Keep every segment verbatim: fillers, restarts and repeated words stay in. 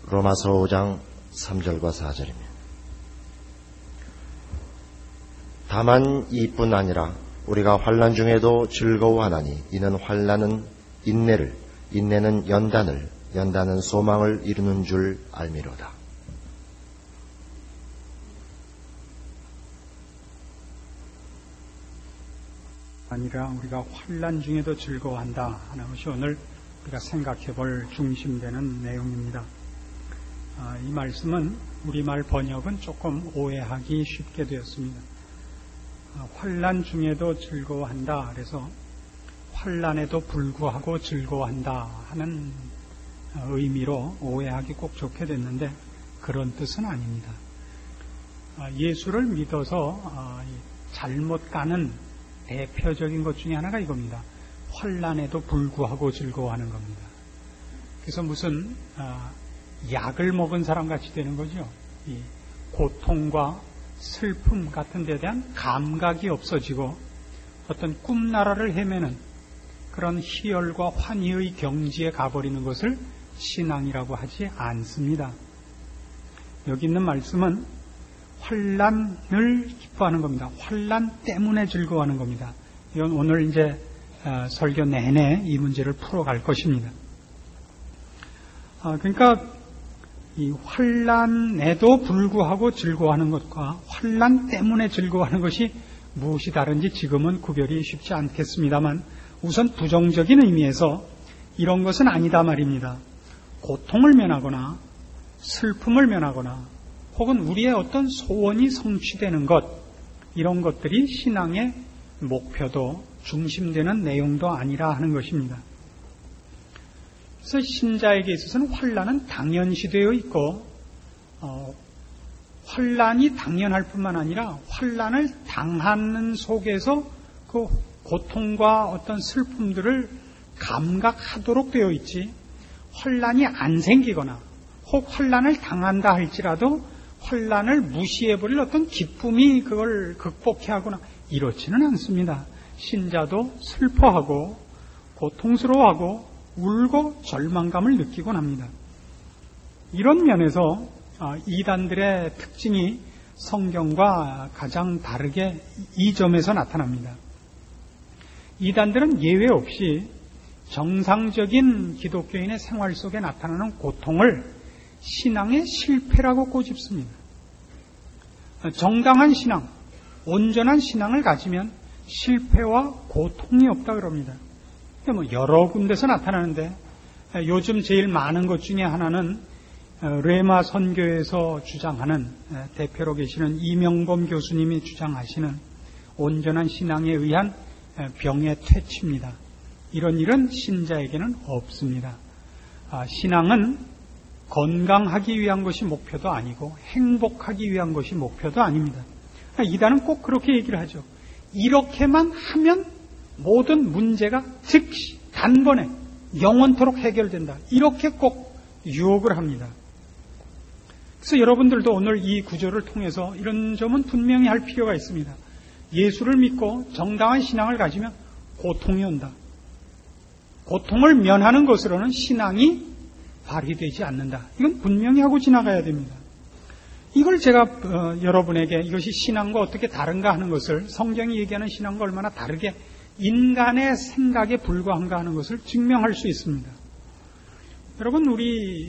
로마서 오 장 삼 절과 사 절입니다. 다만 이뿐 아니라 우리가 환난 중에도 즐거워하나니 이는 환난은 인내를, 인내는 연단을, 연단은 소망을 이루는 줄 알미로다. 아니라 우리가 환난 중에도 즐거워한다 하는 것이 오늘 우리가 생각해 볼 중심되는 내용입니다. 아, 이 말씀은 우리말 번역은 조금 오해하기 쉽게 되었습니다. 아, 환난 중에도 즐거워한다. 그래서 환난에도 불구하고 즐거워한다 하는 의미로 오해하기 꼭 좋게 됐는데 그런 뜻은 아닙니다. 아, 예수를 믿어서 아, 잘못 가는 대표적인 것 중에 하나가 이겁니다. 환난에도 불구하고 즐거워하는 겁니다. 그래서 무슨 아, 약을 먹은 사람 같이 되는 거죠. 이 고통과 슬픔 같은 데에 대한 감각이 없어지고 어떤 꿈나라를 헤매는 그런 희열과 환희의 경지에 가버리는 것을 신앙이라고 하지 않습니다. 여기 있는 말씀은 환난을 기뻐하는 겁니다. 환난 때문에 즐거워하는 겁니다. 이건 오늘 이제 설교 내내 이 문제를 풀어갈 것입니다. 그러니까 이 환난에도 불구하고 즐거워하는 것과 환난 때문에 즐거워하는 것이 무엇이 다른지 지금은 구별이 쉽지 않겠습니다만 우선 부정적인 의미에서 이런 것은 아니다 말입니다. 고통을 면하거나 슬픔을 면하거나 혹은 우리의 어떤 소원이 성취되는 것, 이런 것들이 신앙의 목표도 중심되는 내용도 아니라 하는 것입니다. 그래서 신자에게 있어서는 환난은 당연시되어 있고 어, 환난이 당연할 뿐만 아니라 환난을 당하는 속에서 그 고통과 어떤 슬픔들을 감각하도록 되어 있지, 환난이 안 생기거나 혹 환난을 당한다 할지라도 환난을 무시해버릴 어떤 기쁨이 그걸 극복해 하거나 이렇지는 않습니다. 신자도 슬퍼하고 고통스러워하고 울고 절망감을 느끼곤 합니다. 이런 면에서 이단들의 특징이 성경과 가장 다르게 이 점에서 나타납니다. 이단들은 예외 없이 정상적인 기독교인의 생활 속에 나타나는 고통을 신앙의 실패라고 꼬집습니다. 정당한 신앙, 온전한 신앙을 가지면 실패와 고통이 없다 그럽니다. 뭐 여러 군데서 나타나는데 요즘 제일 많은 것 중에 하나는 레마 선교에서 주장하는, 대표로 계시는 이명범 교수님이 주장하시는 온전한 신앙에 의한 병의 퇴치입니다. 이런 일은 신자에게는 없습니다. 신앙은 건강하기 위한 것이 목표도 아니고 행복하기 위한 것이 목표도 아닙니다. 이단은 꼭 그렇게 얘기를 하죠. 이렇게만 하면 모든 문제가 즉시 단번에 영원토록 해결된다. 이렇게 꼭 유혹을 합니다. 그래서 여러분들도 오늘 이 구절을 통해서 이런 점은 분명히 할 필요가 있습니다. 예수를 믿고 정당한 신앙을 가지면 고통이 온다. 고통을 면하는 것으로는 신앙이 발휘되지 않는다. 이건 분명히 하고 지나가야 됩니다. 이걸 제가 어, 여러분에게 이것이 신앙과 어떻게 다른가 하는 것을, 성경이 얘기하는 신앙과 얼마나 다르게 인간의 생각에 불과한가 하는 것을 증명할 수 있습니다. 여러분, 우리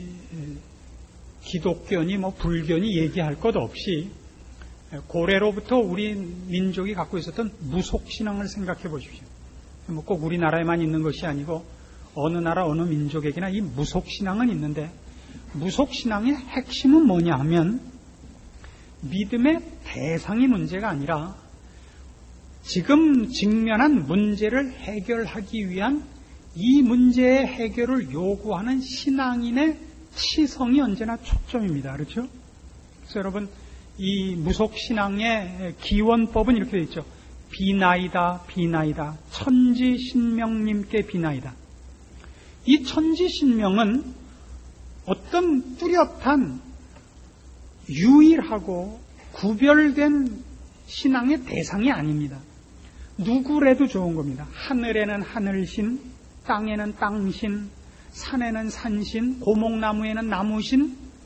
기독교니 뭐 불교니 얘기할 것 없이 고래로부터 우리 민족이 갖고 있었던 무속신앙을 생각해 보십시오. 뭐 꼭 우리나라에만 있는 것이 아니고 어느 나라 어느 민족에게나 이 무속신앙은 있는데, 무속신앙의 핵심은 뭐냐 하면 믿음의 대상이 문제가 아니라 지금 직면한 문제를 해결하기 위한 이 문제의 해결을 요구하는 신앙인의 치성이 언제나 초점입니다. 그렇죠? 그래서 여러분, 이 무속신앙의 기원법은 이렇게 되어 있죠. 비나이다, 비나이다, 천지신명님께 비나이다. 이 천지신명은 어떤 뚜렷한 유일하고 구별된 신앙의 대상이 아닙니다. 누구래도 좋은 겁니다. 하늘에는 하늘신, 땅에는 땅신, 산에는 산신, 고목나무에는 나무신,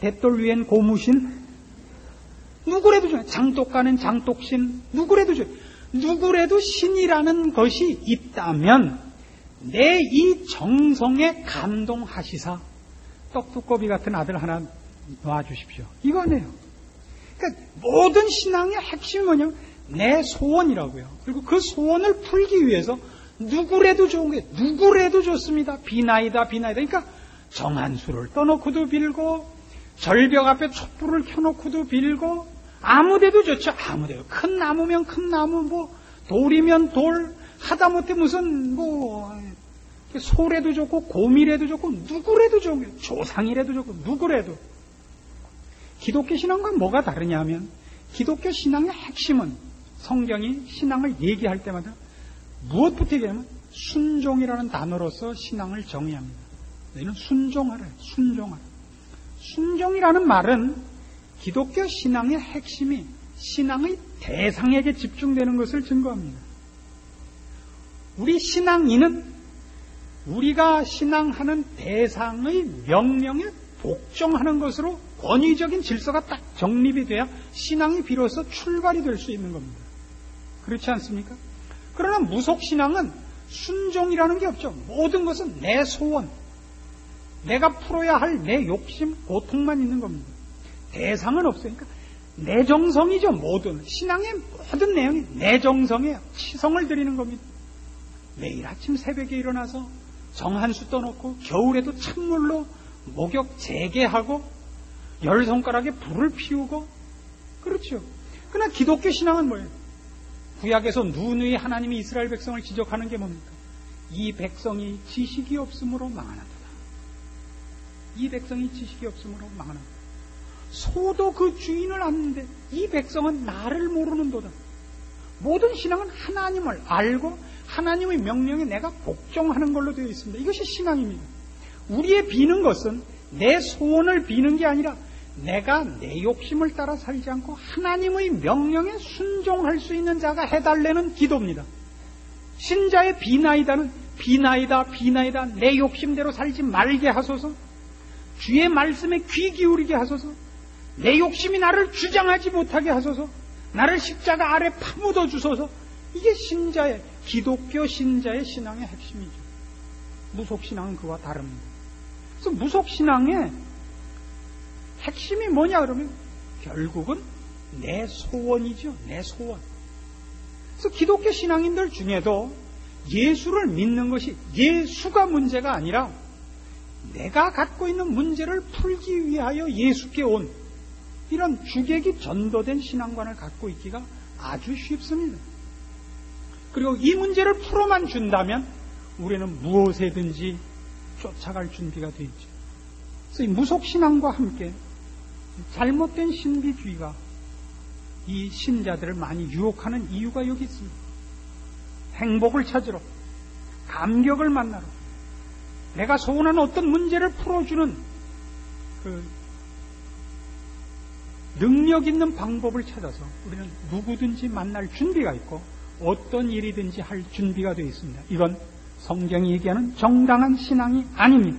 대돌 위엔 고무신, 누구래도 좋아요. 장독가는 장독신, 누구래도 좋아요. 누구래도 신이라는 것이 있다면 내 이 정성에 감동하시사 떡두꺼비 같은 아들 하나 놔주십시오. 이거네요. 그러니까 모든 신앙의 핵심이 뭐냐면 내 소원이라고요. 그리고 그 소원을 풀기 위해서 누구래도 좋은 게 누구래도 좋습니다. 비나이다 비나이다. 그러니까 정한 수를 떠놓고도 빌고 절벽 앞에 촛불을 켜놓고도 빌고 아무데도 좋죠. 아무데도. 큰 나무면 큰 나무, 뭐 돌이면 돌, 하다못해 무슨 뭐 소래도 좋고 곰이라도 좋고 누구래도 좋은 게 조상이라도 좋고 누구래도. 기독교 신앙과 뭐가 다르냐면 기독교 신앙의 핵심은 성경이 신앙을 얘기할 때마다 무엇부터 얘기하면 순종이라는 단어로서 신앙을 정의해야 합니다. 너희는 순종하라. 순종하라. 순종이라는 말은 기독교 신앙의 핵심이 신앙의 대상에게 집중되는 것을 증거합니다. 우리 신앙인은 우리가 신앙하는 대상의 명령에 복종하는 것으로 권위적인 질서가 딱 정립이 돼야 신앙이 비로소 출발이 될 수 있는 겁니다. 그렇지 않습니까? 그러나 무속신앙은 순종이라는 게 없죠. 모든 것은 내 소원, 내가 풀어야 할 내 욕심, 고통만 있는 겁니다. 대상은 없어요. 그러니까 내 정성이죠. 모든 신앙의 모든 내용이 내 정성에 치성을 드리는 겁니다. 매일 아침 새벽에 일어나서 정 한 수 떠놓고 겨울에도 찬물로 목욕 재개하고 열 손가락에 불을 피우고 그렇죠. 그러나 기독교 신앙은 뭐예요? 구약에서 누누이 하나님이 이스라엘 백성을 지적하는 게 뭡니까? 이 백성이 지식이 없으므로 망하나도다. 이 백성이 지식이 없으므로 망하나도다. 소도 그 주인을 아는데 이 백성은 나를 모르는도다. 모든 신앙은 하나님을 알고 하나님의 명령에 내가 복종하는 걸로 되어 있습니다. 이것이 신앙입니다. 우리의 비는 것은 내 소원을 비는 게 아니라 내가 내 욕심을 따라 살지 않고 하나님의 명령에 순종할 수 있는 자가 해달라는 기도입니다. 신자의 비나이다는 비나이다 비나이다 내 욕심대로 살지 말게 하소서, 주의 말씀에 귀 기울이게 하소서, 내 욕심이 나를 주장하지 못하게 하소서, 나를 십자가 아래 파묻어 주소서. 이게 신자의 기독교 신자의 신앙의 핵심이죠. 무속신앙은 그와 다릅니다. 그래서 무속신앙의 핵심이 뭐냐 그러면 결국은 내 소원이죠. 내 소원. 그래서 기독교 신앙인들 중에도 예수를 믿는 것이 예수가 문제가 아니라 내가 갖고 있는 문제를 풀기 위하여 예수께 온 이런 주객이 전도된 신앙관을 갖고 있기가 아주 쉽습니다. 그리고 이 문제를 풀어만 준다면 우리는 무엇에든지 쫓아갈 준비가 되어 있죠. 그래서 이 무속신앙과 함께 잘못된 신비주의가 이 신자들을 많이 유혹하는 이유가 여기 있습니다. 행복을 찾으러, 감격을 만나러, 내가 소원하는 어떤 문제를 풀어주는 그 능력 있는 방법을 찾아서 우리는 누구든지 만날 준비가 있고 어떤 일이든지 할 준비가 되어 있습니다. 이건 성경이 얘기하는 정당한 신앙이 아닙니다.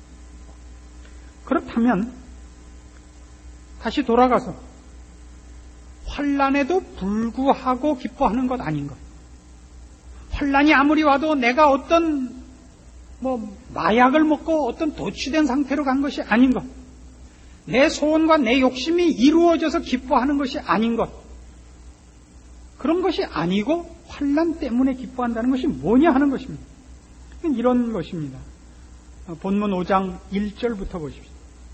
그렇다면 다시 돌아가서 환난에도 불구하고 기뻐하는 것 아닌 것. 환난이 아무리 와도 내가 어떤 뭐 마약을 먹고 어떤 도취된 상태로 간 것이 아닌 것. 내 소원과 내 욕심이 이루어져서 기뻐하는 것이 아닌 것. 그런 것이 아니고 환난 때문에 기뻐한다는 것이 뭐냐 하는 것입니다. 이런 것입니다. 본문 오 장 일 절부터 보십시오.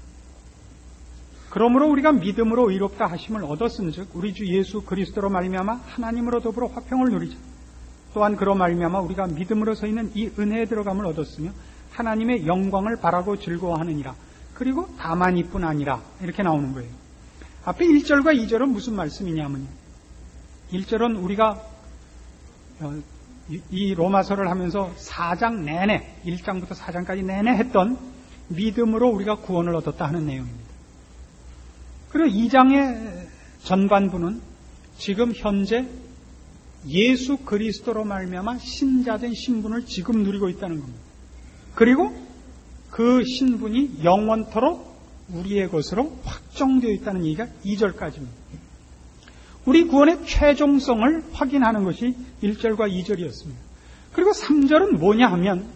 그러므로 우리가 믿음으로 의롭다 하심을 얻었은즉 우리 주 예수 그리스도로 말미암아 하나님으로 더불어 화평을 누리자. 또한 그로 말미암아 우리가 믿음으로 서 있는 이 은혜에 들어감을 얻었으며 하나님의 영광을 바라고 즐거워하느니라. 그리고 다만 이뿐 아니라 이렇게 나오는 거예요. 앞에 일 절과 이 절은 무슨 말씀이냐면요. 일 절은 우리가 이 로마서를 하면서 사 장 내내, 일 장부터 사 장까지 내내 했던 믿음으로 우리가 구원을 얻었다 하는 내용입니다. 그리고 이 장의 전반부는 지금 현재 예수 그리스도로 말미암아 신자된 신분을 지금 누리고 있다는 겁니다. 그리고 그 신분이 영원토록 우리의 것으로 확정되어 있다는 얘기가 이 절까지입니다. 우리 구원의 최종성을 확인하는 것이 일 절과 이 절이었습니다. 그리고 삼 절은 뭐냐 하면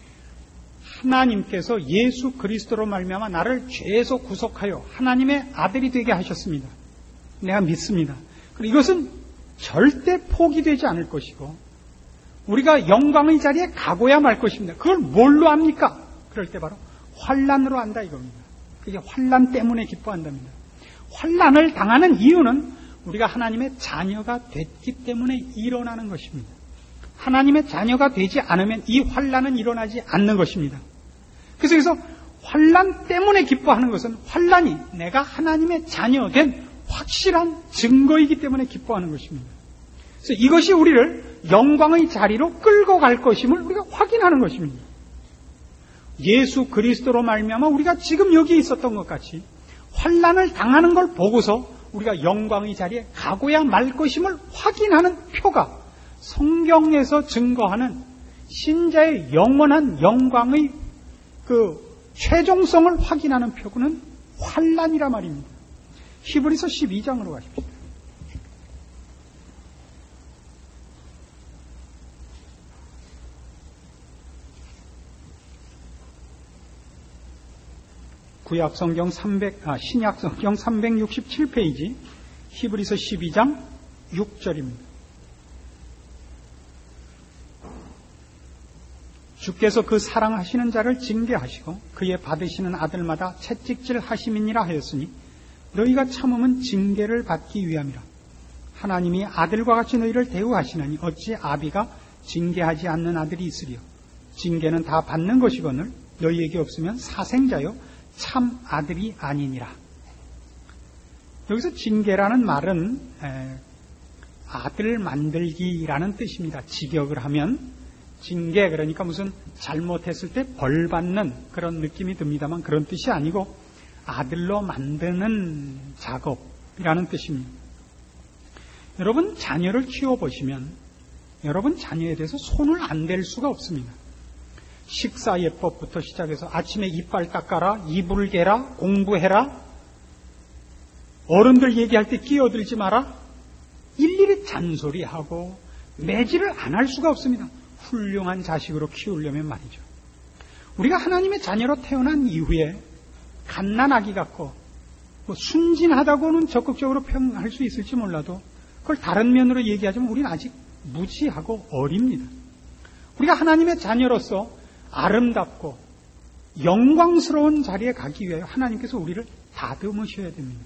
하나님께서 예수 그리스도로 말미암아 나를 죄에서 구속하여 하나님의 아들이 되게 하셨습니다. 내가 믿습니다. 그리고 이것은 절대 포기되지 않을 것이고 우리가 영광의 자리에 가고야 말 것입니다. 그걸 뭘로 합니까? 그럴 때 바로 환난으로 한다 이겁니다. 그게 환난 때문에 기뻐한답니다. 환난을 당하는 이유는 우리가 하나님의 자녀가 됐기 때문에 일어나는 것입니다. 하나님의 자녀가 되지 않으면 이 환난은 일어나지 않는 것입니다. 그래서 여기서 환난 때문에 기뻐하는 것은 환난이 내가 하나님의 자녀된 확실한 증거이기 때문에 기뻐하는 것입니다. 그래서 이것이 우리를 영광의 자리로 끌고 갈 것임을 우리가 확인하는 것입니다. 예수 그리스도로 말미암아 우리가 지금 여기 있었던 것 같이 환난을 당하는 걸 보고서 우리가 영광의 자리에 가고야 말 것임을 확인하는 표가 성경에서 증거하는 신자의 영원한 영광의 그 최종성을 확인하는 표구는 환난이라 말입니다. 히브리서 십이 장으로 가십시다. 구약 성경 삼백, 아, 신약 성경 삼백육십칠 페이지, 히브리서 십이 장 육 절입니다. 주께서 그 사랑하시는 자를 징계하시고 그의 받으시는 아들마다 채찍질 하심이니라 하였으니 너희가 참음은 징계를 받기 위함이라. 하나님이 아들과 같이 너희를 대우하시나니 어찌 아비가 징계하지 않는 아들이 있으리요. 징계는 다 받는 것이거늘 너희에게 없으면 사생자요 참 아들이 아니니라. 여기서 징계라는 말은 아들 만들기라는 뜻입니다. 직역을 하면 징계, 그러니까 무슨 잘못했을 때 벌 받는 그런 느낌이 듭니다만 그런 뜻이 아니고 아들로 만드는 작업이라는 뜻입니다. 여러분 자녀를 키워보시면 여러분 자녀에 대해서 손을 안 댈 수가 없습니다. 식사 예법부터 시작해서 아침에 이빨 닦아라, 이불 개라, 공부해라, 어른들 얘기할 때 끼어들지 마라, 일일이 잔소리하고 매질을 안 할 수가 없습니다. 훌륭한 자식으로 키우려면 말이죠. 우리가 하나님의 자녀로 태어난 이후에 갓난아기 같고 뭐 순진하다고는 적극적으로 평할 수 있을지 몰라도 그걸 다른 면으로 얘기하자면 우리는 아직 무지하고 어립니다. 우리가 하나님의 자녀로서 아름답고 영광스러운 자리에 가기 위하여 하나님께서 우리를 다듬으셔야 됩니다.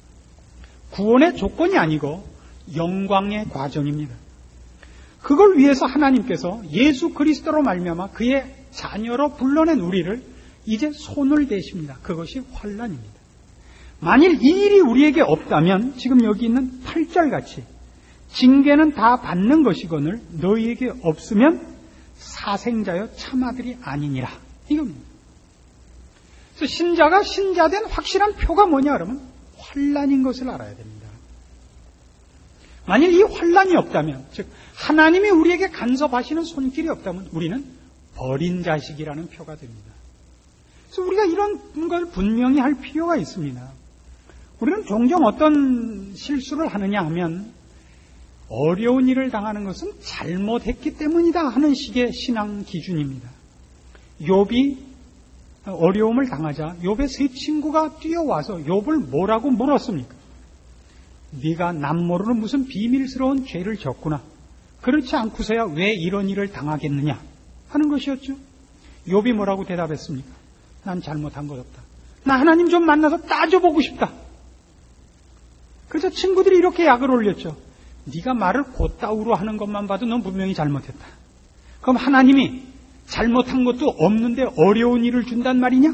구원의 조건이 아니고 영광의 과정입니다. 그걸 위해서 하나님께서 예수 그리스도로 말미암아 그의 자녀로 불러낸 우리를 이제 손을 대십니다. 그것이 환난입니다. 만일 이 일이 우리에게 없다면 지금 여기 있는 팔 절같이 징계는 다 받는 것이거늘 너희에게 없으면 사생자여 참아들이 아니니라. 이겁니다. 그래서 신자가 신자된 확실한 표가 뭐냐 그러면 환난인 것을 알아야 됩니다. 만일 이 환난이 없다면, 즉 하나님이 우리에게 간섭하시는 손길이 없다면 우리는 버린 자식이라는 표가 됩니다. 그래서 우리가 이런 걸 분명히 할 필요가 있습니다. 우리는 종종 어떤 실수를 하느냐 하면 어려운 일을 당하는 것은 잘못했기 때문이다 하는 식의 신앙 기준입니다. 욥이 어려움을 당하자 욥의 세 친구가 뛰어와서 욥을 뭐라고 물었습니까? 네가 남 모르는 무슨 비밀스러운 죄를 졌구나. 그렇지 않고서야 왜 이런 일을 당하겠느냐 하는 것이었죠. 욥이 뭐라고 대답했습니까? 난 잘못한 것 없다. 나 하나님 좀 만나서 따져보고 싶다. 그래서 친구들이 이렇게 약을 올렸죠. 네가 말을 곧다우로 하는 것만 봐도 넌 분명히 잘못했다. 그럼 하나님이 잘못한 것도 없는데 어려운 일을 준단 말이냐?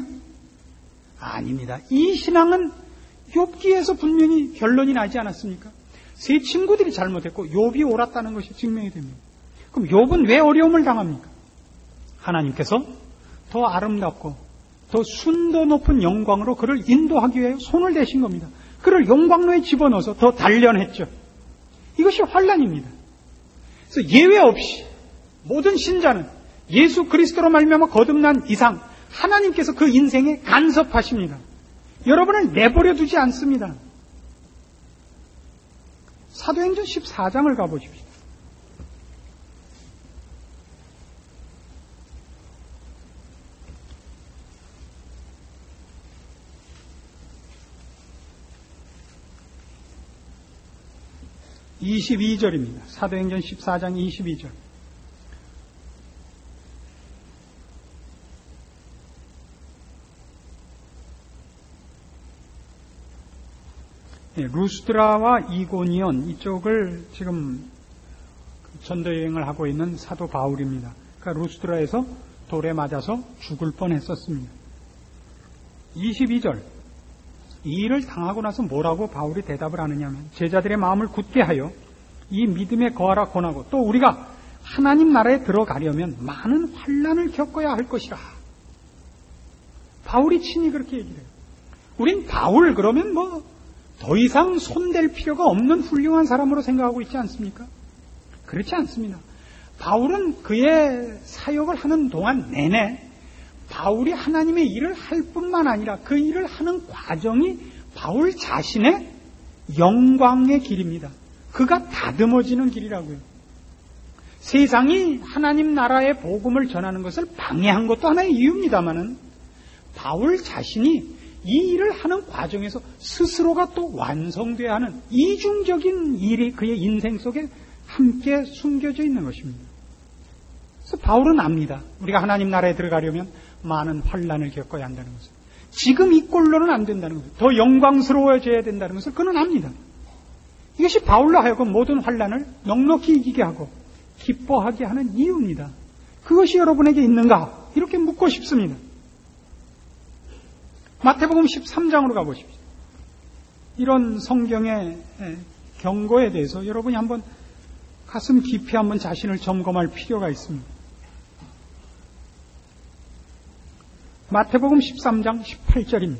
아닙니다. 이 신앙은 욥기에서 분명히 결론이 나지 않았습니까? 세 친구들이 잘못했고 욥이 옳았다는 것이 증명이 됩니다. 그럼 욥은 왜 어려움을 당합니까? 하나님께서 더 아름답고 더 순도 높은 영광으로 그를 인도하기 위해 손을 대신 겁니다. 그를 영광로에 집어넣어서 더 단련했죠. 이것이 환난입니다. 그래서 예외 없이 모든 신자는 예수 그리스도로 말미암아 거듭난 이상 하나님께서 그 인생에 간섭하십니다. 여러분을 내버려 두지 않습니다. 사도행전 십사 장을 가보십시오. 이십이 절입니다. 사도행전 십사 장 이십이 절. 네, 루스드라와 이고니온 이쪽을 지금 전도여행을 하고 있는 사도 바울입니다. 그러니까 루스드라에서 돌에 맞아서 죽을 뻔했었습니다. 이십이 절. 이 일을 당하고 나서 뭐라고 바울이 대답을 하느냐면 제자들의 마음을 굳게 하여 이 믿음에 거하라 권하고 또 우리가 하나님 나라에 들어가려면 많은 환난을 겪어야 할 것이라. 바울이 친히 그렇게 얘기를 해요. 우린 바울 그러면 뭐 더 이상 손댈 필요가 없는 훌륭한 사람으로 생각하고 있지 않습니까? 그렇지 않습니다. 바울은 그의 사역을 하는 동안 내내 바울이 하나님의 일을 할 뿐만 아니라 그 일을 하는 과정이 바울 자신의 영광의 길입니다. 그가 다듬어지는 길이라고요. 세상이 하나님 나라의 복음을 전하는 것을 방해한 것도 하나의 이유입니다마는 바울 자신이 이 일을 하는 과정에서 스스로가 또 완성돼야 하는 이중적인 일이 그의 인생 속에 함께 숨겨져 있는 것입니다. 그래서 바울은 압니다. 우리가 하나님 나라에 들어가려면 많은 환난을 겪어야 한다는 것을. 지금 이 꼴로는 안 된다는 것을. 더 영광스러워져야 된다는 것을 그는 압니다. 이것이 바울로 하여금 모든 환난을 넉넉히 이기게 하고 기뻐하게 하는 이유입니다. 그것이 여러분에게 있는가? 이렇게 묻고 싶습니다. 마태복음 십삼 장으로 가보십시오. 이런 성경의 경고에 대해서 여러분이 한번 가슴 깊이 한번 자신을 점검할 필요가 있습니다. 마태복음 십삼 장 십팔 절입니다.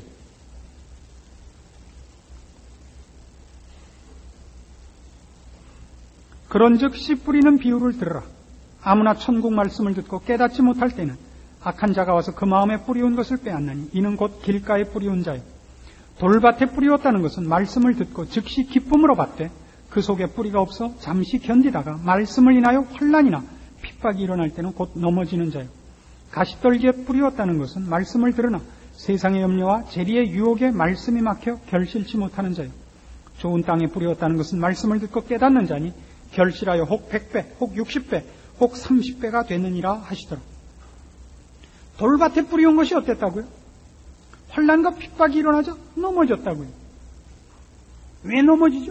그런즉 씨 뿌리는 비유를 들으라. 아무나 천국 말씀을 듣고 깨닫지 못할 때는 악한 자가 와서 그 마음에 뿌리운 것을 빼앗나니 이는 곧 길가에 뿌리운 자요. 돌밭에 뿌리웠다는 것은 말씀을 듣고 즉시 기쁨으로 받되 그 속에 뿌리가 없어 잠시 견디다가 말씀을 인하여 환난이나 핍박이 일어날 때는 곧 넘어지는 자요. 가시떨기에 뿌리웠다는 것은 말씀을 들으나 세상의 염려와 재리의 유혹에 말씀이 막혀 결실치 못하는 자요. 좋은 땅에 뿌리웠다는 것은 말씀을 듣고 깨닫는 자니 결실하여 혹 백 배, 혹 육십 배, 혹 삼십 배가 되느니라 하시더라. 돌밭에 뿌리온 것이 어땠다고요? 환난과 핍박이 일어나자 넘어졌다고요. 왜 넘어지죠?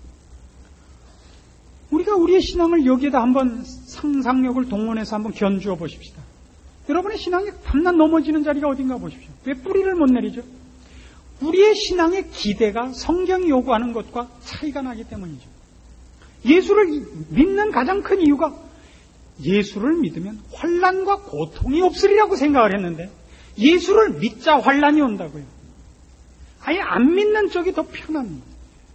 우리가 우리의 신앙을 여기에다 한번 상상력을 동원해서 한번 견주어 보십시다. 여러분의 신앙이 밤낮 넘어지는 자리가 어딘가 보십시오. 왜 뿌리를 못 내리죠? 우리의 신앙의 기대가 성경이 요구하는 것과 차이가 나기 때문이죠. 예수를 믿는 가장 큰 이유가 예수를 믿으면 환난과 고통이 없으리라고 생각을 했는데 예수를 믿자 환난이 온다고요. 아예 안 믿는 쪽이 더 편합니다.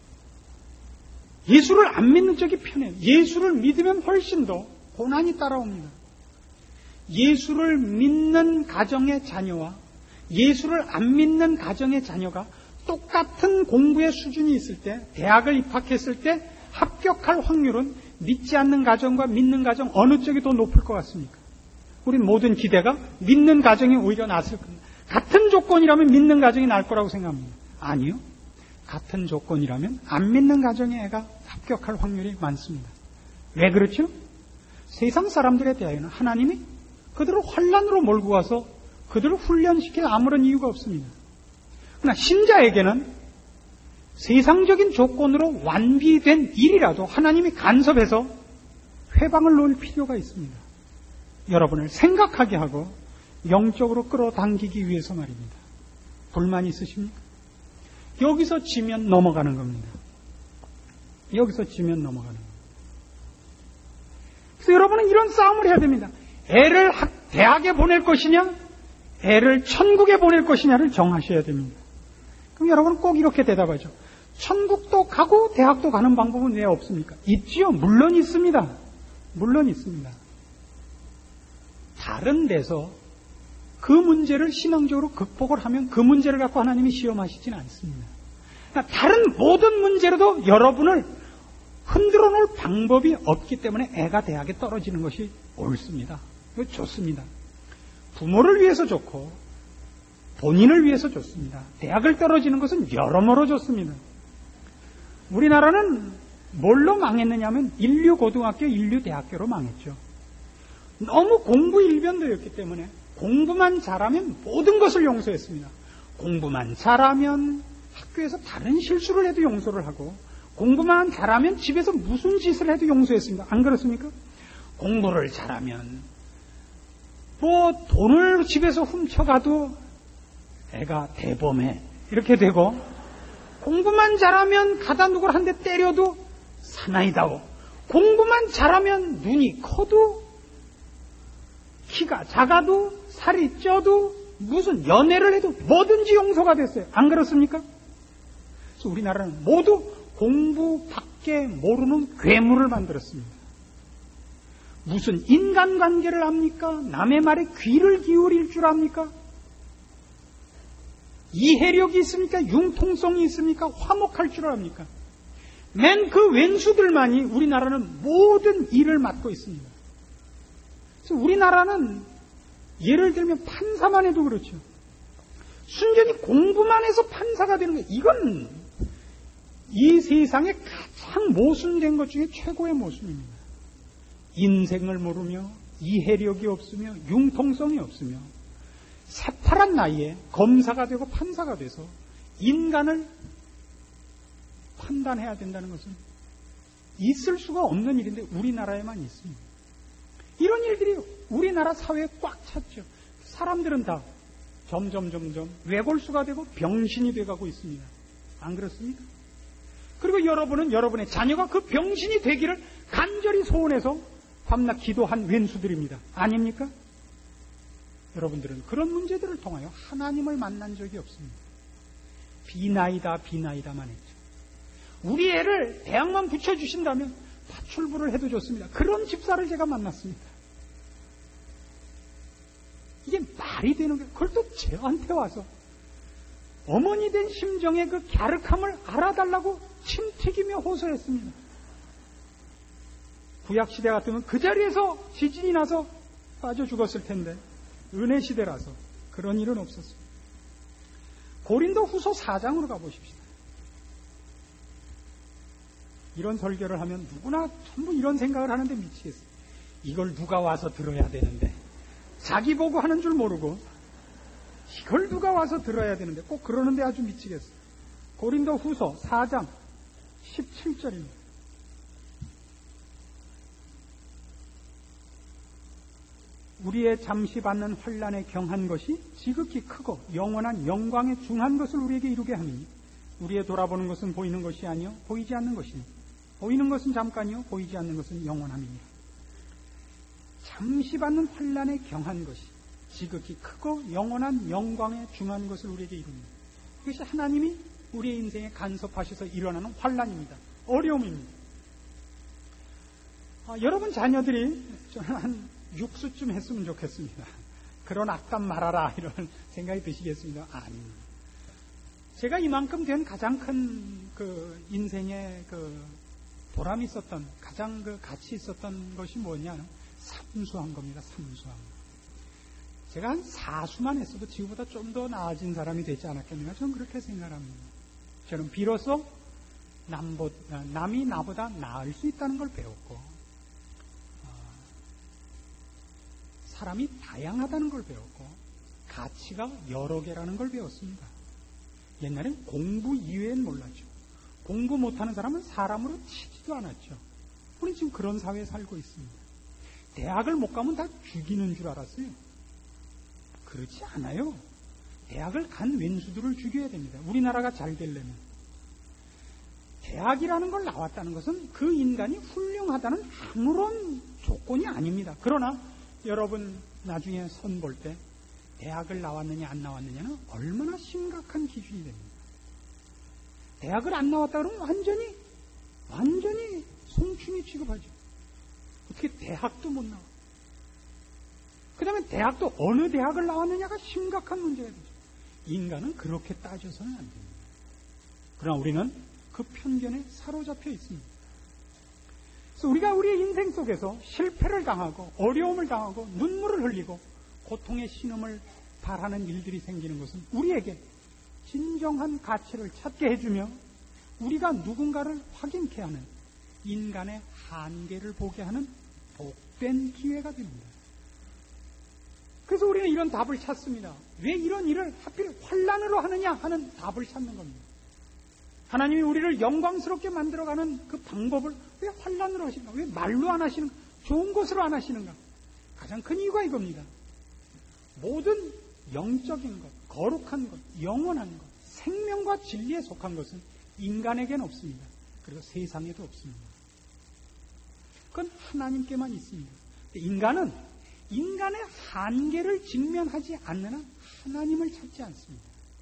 예수를 안 믿는 쪽이 편해요. 예수를 믿으면 훨씬 더 고난이 따라옵니다. 예수를 믿는 가정의 자녀와 예수를 안 믿는 가정의 자녀가 똑같은 공부의 수준이 있을 때, 대학을 입학했을 때 합격할 확률은 믿지 않는 가정과 믿는 가정 어느 쪽이 더 높을 것 같습니까? 우린 모든 기대가 믿는 가정이 오히려 낫을 겁니다. 같은 조건이라면 믿는 가정이 나을 거라고 생각합니다. 아니요. 같은 조건이라면 안 믿는 가정의 애가 합격할 확률이 많습니다. 왜 그렇죠? 세상 사람들에 대하여는 하나님이 그들을 환난으로 몰고 가서 그들을 훈련시킬 아무런 이유가 없습니다. 그러나 신자에게는 세상적인 조건으로 완비된 일이라도 하나님이 간섭해서 회방을 놓을 필요가 있습니다. 여러분을 생각하게 하고 영적으로 끌어당기기 위해서 말입니다. 불만 있으십니까? 여기서 지면 넘어가는 겁니다. 여기서 지면 넘어가는 겁니다. 그래서 여러분은 이런 싸움을 해야 됩니다. 애를 학, 대학에 보낼 것이냐, 애를 천국에 보낼 것이냐를 정하셔야 됩니다. 그럼 여러분은 꼭 이렇게 대답하죠. 천국도 가고 대학도 가는 방법은 왜 없습니까? 있지요. 물론 있습니다. 물론 있습니다. 다른 데서 그 문제를 신앙적으로 극복을 하면 그 문제를 갖고 하나님이 시험하시지는 않습니다. 그러니까 다른 모든 문제로도 여러분을 흔들어 놓을 방법이 없기 때문에 애가 대학에 떨어지는 것이 옳습니다. 이거 좋습니다. 부모를 위해서 좋고 본인을 위해서 좋습니다. 대학을 떨어지는 것은 여러모로 좋습니다. 우리나라는 뭘로 망했느냐면 인류고등학교, 인류대학교로 망했죠. 너무 공부 일변도였기 때문에 공부만 잘하면 모든 것을 용서했습니다. 공부만 잘하면 학교에서 다른 실수를 해도 용서를 하고, 공부만 잘하면 집에서 무슨 짓을 해도 용서했습니다. 안 그렇습니까? 공부를 잘하면 뭐 돈을 집에서 훔쳐가도 애가 대범해 이렇게 되고, 공부만 잘하면 가다 누굴 한 대 때려도 사나이다고, 공부만 잘하면 눈이 커도 키가 작아도 살이 쪄도 무슨 연애를 해도 뭐든지 용서가 됐어요. 안 그렇습니까? 그래서 우리나라는 모두 공부밖에 모르는 괴물을 만들었습니다. 무슨 인간관계를 합니까? 남의 말에 귀를 기울일 줄 압니까? 이해력이 있습니까? 융통성이 있습니까? 화목할 줄 압니까? 맨 그 왼수들만이 우리나라는 모든 일을 맡고 있습니다. 그래서 우리나라는 예를 들면 판사만 해도 그렇죠. 순전히 공부만 해서 판사가 되는 거예요. 이건 이 세상에 가장 모순된 것 중에 최고의 모순입니다. 인생을 모르며 이해력이 없으며 융통성이 없으며 새파란 나이에 검사가 되고 판사가 돼서 인간을 판단해야 된다는 것은 있을 수가 없는 일인데 우리나라에만 있습니다. 이런 일들이 우리나라 사회에 꽉 찼죠. 사람들은 다 점점 점점 외골수가 되고 병신이 돼가고 있습니다. 안 그렇습니까? 그리고 여러분은 여러분의 자녀가 그 병신이 되기를 간절히 소원해서 밤낮 기도한 왼수들입니다. 아닙니까? 여러분들은 그런 문제들을 통하여 하나님을 만난 적이 없습니다. 비나이다 비나이다만 했죠. 우리 애를 대학만 붙여주신다면 파출부를 해도 좋습니다. 그런 집사를 제가 만났습니다. 이게 말이 되는 거예요. 그걸 또 저한테 와서 어머니 된 심정의 그 갸륵함을 알아달라고 침 튀기며 호소했습니다. 구약시대 같으면 그 자리에서 지진이 나서 빠져 죽었을 텐데 은혜시대라서 그런 일은 없었습니다. 고린도 후서 사 장으로 가보십시다. 이런 설교를 하면 누구나 전부 이런 생각을 하는데 미치겠어요. 이걸 누가 와서 들어야 되는데, 자기 보고 하는 줄 모르고 이걸 누가 와서 들어야 되는데 꼭 그러는데 아주 미치겠어요. 고린도 후서 사 장 십칠 절입니다. 우리의 잠시 받는 환난에 경한 것이 지극히 크고 영원한 영광에 중한 것을 우리에게 이루게 하니, 우리의 돌아보는 것은 보이는 것이 아니요 보이지 않는 것이니, 보이는 것은 잠깐이요 보이지 않는 것은 영원함이니라. 잠시 받는 환난에 경한 것이 지극히 크고 영원한 영광에 중한 것을 우리에게 이룹니다. 이것이 하나님이 우리의 인생에 간섭하셔서 일어나는 환난입니다. 어려움입니다. 아, 여러분 자녀들이 저는 한 육수쯤 했으면 좋겠습니다. 그런 악담 말아라 이런 생각이 드시겠습니다. 아닙니다. 제가 이만큼 된 가장 큰 그 인생의 그 보람이 있었던, 가장 그 가치 있었던 것이 뭐냐면 삼수한 겁니다. 삼수한 거. 제가 한 사수만 했어도 지금보다 좀 더 나아진 사람이 되지 않았겠는가, 저는 그렇게 생각합니다. 저는 비로소 남보, 남이 나보다 나을 수 있다는 걸 배웠고, 어, 사람이 다양하다는 걸 배웠고, 가치가 여러 개라는 걸 배웠습니다. 옛날엔 공부 이외엔 몰랐죠. 공부 못하는 사람은 사람으로 치지도 않았죠. 우리 지금 그런 사회에 살고 있습니다. 대학을 못 가면 다 죽이는 줄 알았어요. 그렇지 않아요. 대학을 간 왼수들을 죽여야 됩니다. 우리나라가 잘 되려면. 대학이라는 걸 나왔다는 것은 그 인간이 훌륭하다는 아무런 조건이 아닙니다. 그러나 여러분 나중에 선 볼 때 대학을 나왔느냐 안 나왔느냐는 얼마나 심각한 기준이 됩니다. 대학을 안 나왔다 그러면 완전히 완전히 송충이 취급하죠. 어떻게 대학도 못 나와. 그 다음에 대학도 어느 대학을 나왔느냐가 심각한 문제가 되죠. 인간은 그렇게 따져서는 안 됩니다. 그러나 우리는 그 편견에 사로잡혀 있습니다. 그래서 우리가 우리의 인생 속에서 실패를 당하고 어려움을 당하고 눈물을 흘리고 고통의 신음을 발하는 일들이 생기는 것은 우리에게 진정한 가치를 찾게 해주며 우리가 누군가를 확인케 하는 인간의 한계를 보게 하는 복된 기회가 됩니다. 그래서 우리는 이런 답을 찾습니다. 왜 이런 일을 하필 환난으로 하느냐 하는 답을 찾는 겁니다. 하나님이 우리를 영광스럽게 만들어가는 그 방법을 왜 환난으로 하시는가? 왜 말로 안 하시는가? 좋은 것으로 안 하시는가? 가장 큰 이유가 이겁니다. 모든 영적인 것, 거룩한 것, 영원한 것, 생명과 진리에 속한 것은 인간에게는 없습니다. 그리고 세상에도 없습니다. 그건 하나님께만 있습니다. 인간은 인간의 한계를 직면하지 않는 한 하나님을 찾지 않습니다.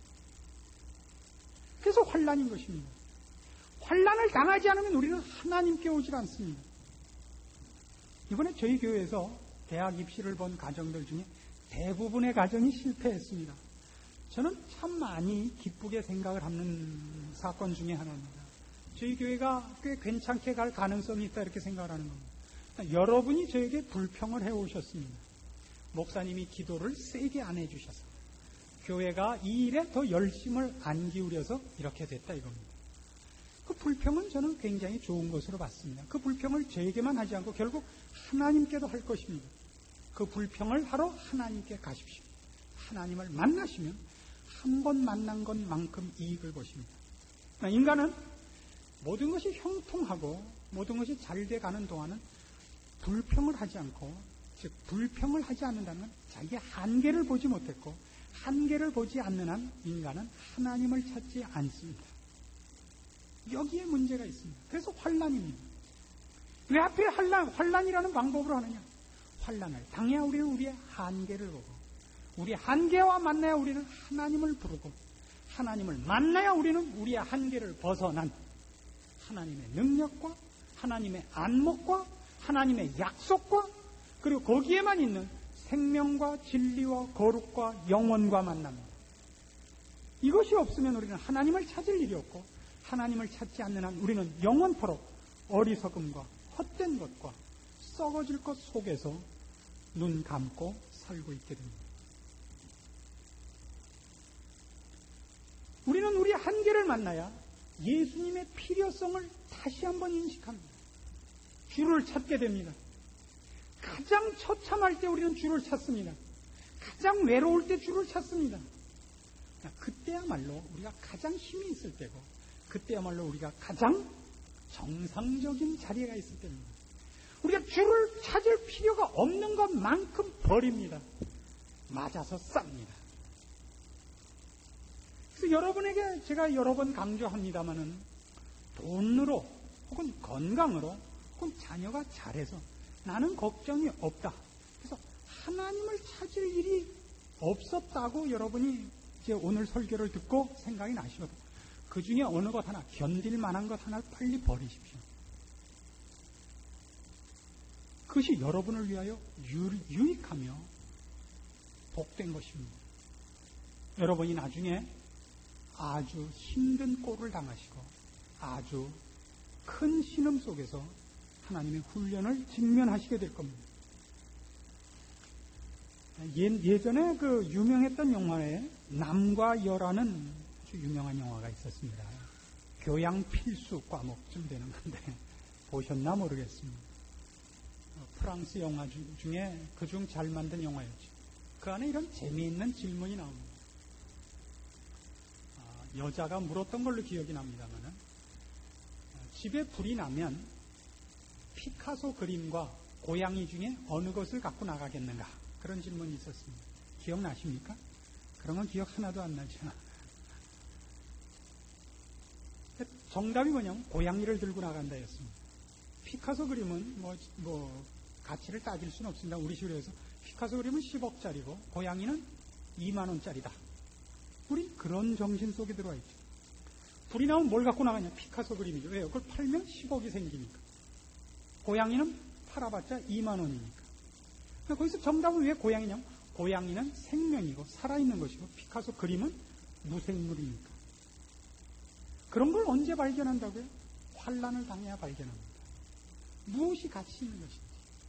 그래서 환난인 것입니다. 환난을 당하지 않으면 우리는 하나님께 오질 않습니다. 이번에 저희 교회에서 대학 입시를 본 가정들 중에 대부분의 가정이 실패했습니다. 저는 참 많이 기쁘게 생각을 하는 사건 중에 하나입니다. 저희 교회가 꽤 괜찮게 갈 가능성이 있다 이렇게 생각을 하는 겁니다. 여러분이 저에게 불평을 해오셨습니다. 목사님이 기도를 세게 안 해주셔서 교회가 이 일에 더 열심을 안 기울여서 이렇게 됐다 이겁니다. 그 불평은 저는 굉장히 좋은 것으로 봤습니다. 그 불평을 저에게만 하지 않고 결국 하나님께도 할 것입니다. 그 불평을 하러 하나님께 가십시오. 하나님을 만나시면 한 번 만난 것만큼 이익을 보십니다. 인간은 모든 것이 형통하고 모든 것이 잘 돼가는 동안은 불평을 하지 않고, 즉 불평을 하지 않는다면 자기의 한계를 보지 못했고 한계를 보지 않는 한 인간은 하나님을 찾지 않습니다. 여기에 문제가 있습니다. 그래서 환난입니다. 왜 하필 환난, 환난이라는 방법으로 하느냐? 환난을 당해야 우리는 우리의 한계를 보고, 우리의 한계와 만나야 우리는 하나님을 부르고, 하나님을 만나야 우리는 우리의 한계를 벗어난 하나님의 능력과 하나님의 안목과 하나님의 약속과 그리고 거기에만 있는 생명과 진리와 거룩과 영원과 만납니다. 이것이 없으면 우리는 하나님을 찾을 일이 없고, 하나님을 찾지 않는 한 우리는 영원토록 어리석음과 헛된 것과 썩어질 것 속에서 눈 감고 살고 있게 됩니다. 우리는 우리 한계를 만나야 예수님의 필요성을 다시 한번 인식합니다. 주를 찾게 됩니다. 가장 처참할 때 우리는 주를 찾습니다. 가장 외로울 때 주를 찾습니다. 그때야말로 우리가 가장 힘이 있을 때고, 그때야말로 우리가 가장 정상적인 자리가 있을 때입니다. 우리가 주를 찾을 필요가 없는 것만큼 버립니다. 맞아서 쌉니다. 그래서 여러분에게 제가 여러 번 강조합니다마는 돈으로 혹은 건강으로 혹은 자녀가 잘해서 나는 걱정이 없다. 그래서 하나님을 찾을 일이 없었다고 여러분이 이제 오늘 설교를 듣고 생각이 나시거든. 그 중에 어느 것 하나, 견딜 만한 것 하나를 빨리 버리십시오. 그것이 여러분을 위하여 유, 유익하며 복된 것입니다. 여러분이 나중에 아주 힘든 꼴을 당하시고 아주 큰 신음 속에서 하나님의 훈련을 직면하시게 될 겁니다. 예, 예전에 그 유명했던 영화에 남과 여라는 아주 유명한 영화가 있었습니다. 교양 필수 과목쯤 되는 건데 보셨나 모르겠습니다. 프랑스 영화 중에 그중 잘 만든 영화였죠. 그 안에 이런 재미있는 질문이 나옵니다. 여자가 물었던 걸로 기억이 납니다만은, 집에 불이 나면 피카소 그림과 고양이 중에 어느 것을 갖고 나가겠는가? 그런 질문이 있었습니다. 기억나십니까? 그런 건 기억 하나도 안 나죠. 정답이 뭐냐면 고양이를 들고 나간다였습니다. 피카소 그림은 뭐, 뭐 가치를 따질 수는 없습니다. 우리 식으로 해서 피카소 그림은 십억짜리고 고양이는 이만 원짜리다. 우린 그런 정신 속에 들어와 있죠. 불이 나오면 뭘 갖고 나가냐? 피카소 그림이죠. 왜요? 그걸 팔면 십억이 생기니까. 고양이는 팔아봤자 이만 원이니까. 거기서 정답은 왜 고양이냐면 고양이는 생명이고 살아있는 것이고 피카소 그림은 무생물이니까. 그런 걸 언제 발견한다고요? 환란을 당해야 발견합니다. 무엇이 가치 있는 것인지.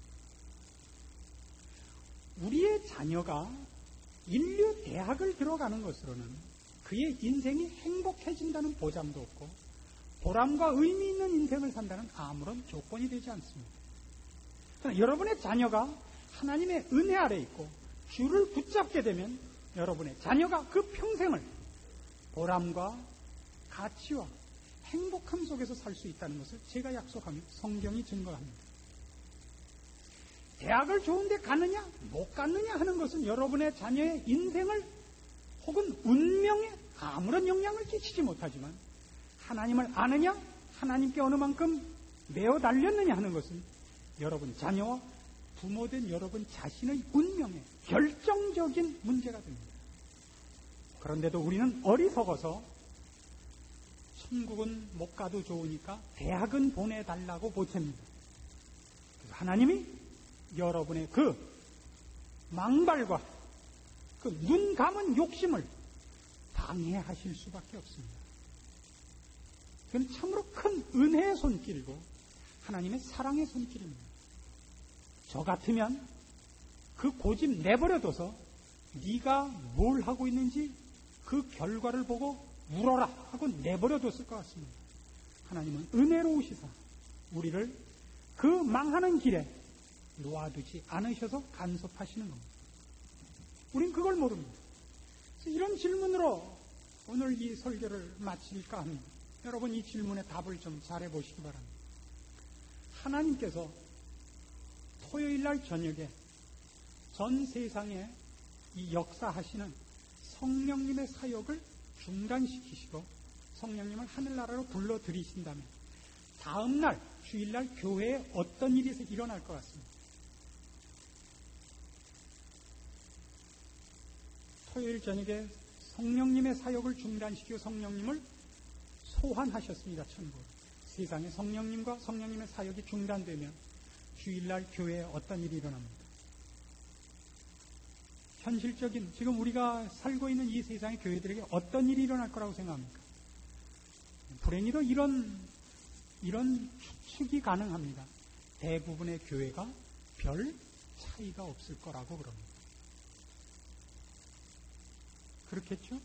우리의 자녀가 인류 대학을 들어가는 것으로는 그의 인생이 행복해진다는 보장도 없고 보람과 의미 있는 인생을 산다는 아무런 조건이 되지 않습니다. 그러나 여러분의 자녀가 하나님의 은혜 아래 있고 주를 붙잡게 되면 여러분의 자녀가 그 평생을 보람과 가치와 행복함 속에서 살 수 있다는 것을 제가 약속하며 성경이 증거합니다. 대학을 좋은데 가느냐 못 가느냐 하는 것은 여러분의 자녀의 인생을 혹은 운명에 아무런 영향을 끼치지 못하지만 하나님을 아느냐 하나님께 어느 만큼 매어 달렸느냐 하는 것은 여러분 자녀와 부모된 여러분 자신의 운명에 결정적인 문제가 됩니다. 그런데도 우리는 어리석어서 천국은 못 가도 좋으니까 대학은 보내달라고 보챕니다. 그래서 하나님이 여러분의 그 망발과 그 눈 감은 욕심을 방해하실 수밖에 없습니다. 그건 참으로 큰 은혜의 손길이고 하나님의 사랑의 손길입니다. 저 같으면 그 고집 내버려둬서 네가 뭘 하고 있는지 그 결과를 보고 울어라 하고 내버려뒀을 것 같습니다. 하나님은 은혜로우시사 우리를 그 망하는 길에 놓아두지 않으셔서 간섭하시는 겁니다. 우린 그걸 모릅니다. 그래서 이런 질문으로 오늘 이 설교를 마칠까 합니다. 여러분 이 질문에 답을 좀 잘해 보시기 바랍니다. 하나님께서 토요일 날 저녁에 전 세상에 이 역사하시는 성령님의 사역을 중단시키시고 성령님을 하늘나라로 불러들이신다면 다음날 주일날 교회에 어떤 일이 일어날 것 같습니다. 토요일 저녁에 성령님의 사역을 중단시키고 성령님을 소환하셨습니다. 천국. 세상에 성령님과 성령님의 사역이 중단되면 주일날 교회에 어떤 일이 일어납니다. 현실적인 지금 우리가 살고 있는 이 세상의 교회들에게 어떤 일이 일어날 거라고 생각합니까? 불행히도 이런 이런 추측이 가능합니다. 대부분의 교회가 별 차이가 없을 거라고 그럽니다. 그렇겠죠?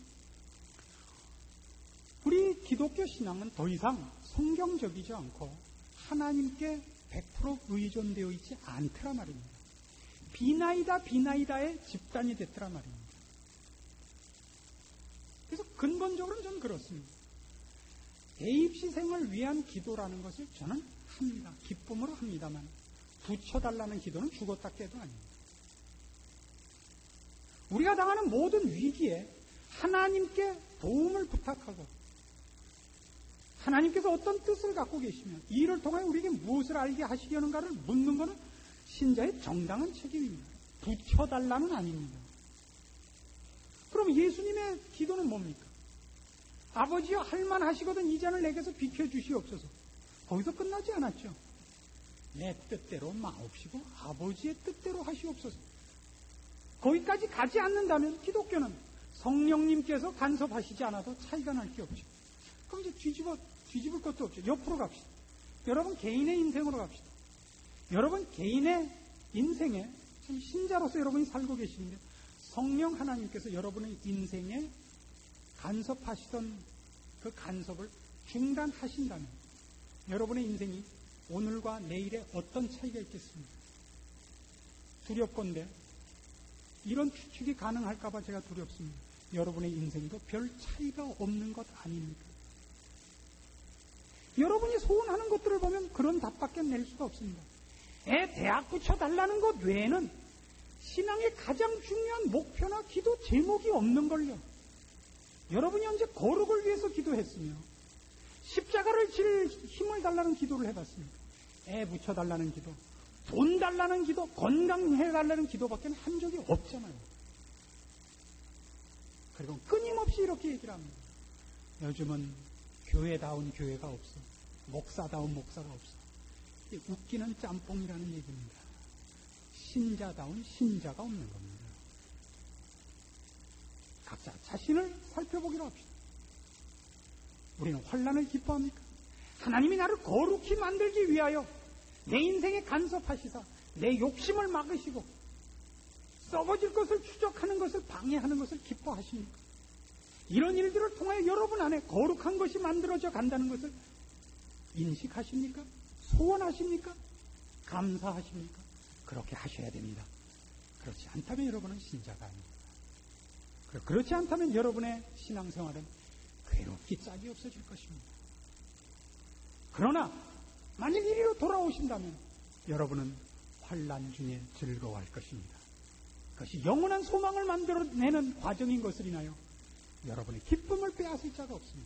우리 기독교 신앙은 더 이상 성경적이지 않고 하나님께 백 퍼센트 의존되어 있지 않더라 말입니다. 비나이다 비나이다의 집단이 됐더라 말입니다. 그래서 근본적으로는 저는 그렇습니다. 대입시생을 위한 기도라는 것을 저는 합니다. 기쁨으로 합니다만 붙여달라는 기도는 죽었다 깨도 아닙니다. 우리가 당하는 모든 위기에 하나님께 도움을 부탁하고 하나님께서 어떤 뜻을 갖고 계시면 이를 통하여 우리에게 무엇을 알게 하시려는가를 묻는 것은 신자의 정당한 책임입니다. 붙여달라는 아닙니다. 그럼 예수님의 기도는 뭡니까? 아버지여 할만하시거든 이 잔을 내게서 비켜주시옵소서. 거기서 끝나지 않았죠. 내 뜻대로 마옵시고 아버지의 뜻대로 하시옵소서. 거기까지 가지 않는다면 기독교는 성령님께서 간섭하시지 않아도 차이가 날 게 없죠. 그럼 이제 뒤집어, 뒤집을 것도 없죠. 옆으로 갑시다. 여러분 개인의 인생으로 갑시다. 여러분 개인의 인생에 참 신자로서 여러분이 살고 계시는데 성령 하나님께서 여러분의 인생에 간섭하시던 그 간섭을 중단하신다면 여러분의 인생이 오늘과 내일에 어떤 차이가 있겠습니까? 두렵건대 이런 추측이 가능할까봐 제가 두렵습니다. 여러분의 인생도 별 차이가 없는 것 아닙니까? 여러분이 소원하는 것들을 보면 그런 답밖에 낼 수가 없습니다. 애 대학 붙여달라는 것 외에는 신앙의 가장 중요한 목표나 기도 제목이 없는걸요. 여러분이 언제 거룩을 위해서 기도했으며 십자가를 질 힘을 달라는 기도를 해봤습니까? 애 붙여달라는 기도, 돈 달라는 기도, 건강해달라는 기도밖에 한 적이 없잖아요. 그리고 끊임없이 이렇게 얘기를 합니다. 요즘은 교회다운 교회가 없어. 목사다운 목사가 없어. 웃기는 짬뽕이라는 얘기입니다. 신자다운 신자가 없는 겁니다. 각자 자신을 살펴보기로 합시다. 우리는 환난을 기뻐합니까? 하나님이 나를 거룩히 만들기 위하여 내 인생에 간섭하시사 내 욕심을 막으시고 썩어질 것을 추적하는 것을 방해하는 것을 기뻐하십니까? 이런 일들을 통하여 여러분 안에 거룩한 것이 만들어져 간다는 것을 인식하십니까? 소원하십니까? 감사하십니까? 그렇게 하셔야 됩니다. 그렇지 않다면 여러분은 신자가 아닙니다. 그렇지 않다면 여러분의 신앙생활은 괴롭기 짝이 없어질 것입니다. 그러나 만약 이리로 돌아오신다면 여러분은 환난 중에 즐거워할 것입니다. 그것이 영원한 소망을 만들어내는 과정인 것을 인하여 여러분의 기쁨을 빼앗을 자가 없습니다.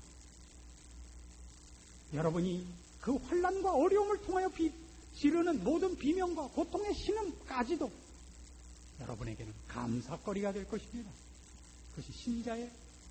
여러분이 그 환난과 어려움을 통하여 비, 지르는 모든 비명과 고통의 신음까지도 여러분에게는 감사거리가 될 것입니다. 그것이 신자의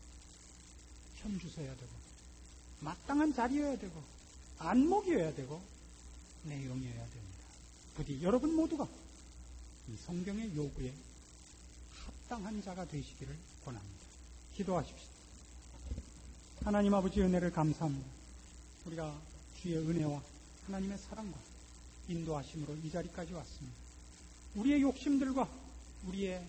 현주소여야 되고 마땅한 자리여야 되고 안목이어야 되고 내용이어야 됩니다. 부디 여러분 모두가 이 성경의 요구에 합당한 자가 되시기를 권합니다. 기도하십시오. 하나님 아버지 은혜를 감사합니다. 우리가 주의 은혜와 하나님의 사랑과 인도하심으로 이 자리까지 왔습니다. 우리의 욕심들과 우리의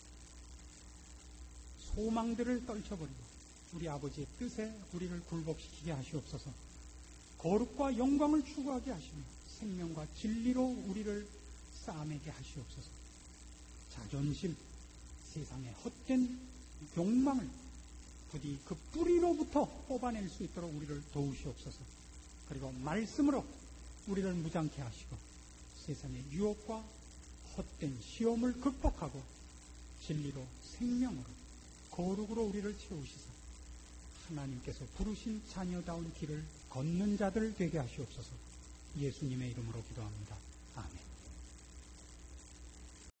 소망들을 떨쳐버리고 우리 아버지의 뜻에 우리를 굴복시키게 하시옵소서. 거룩과 영광을 추구하게 하시며 생명과 진리로 우리를 싸매게 하시옵소서. 자존심, 세상의 헛된 욕망을 부디 그 뿌리로부터 뽑아낼 수 있도록 우리를 도우시옵소서. 그리고 말씀으로 우리를 무장케 하시고 세상의 유혹과 헛된 시험을 극복하고 진리로 생명으로 거룩으로 우리를 채우시사 하나님께서 부르신 자녀다운 길을 걷는 자들 되게 하시옵소서. 예수님의 이름으로 기도합니다.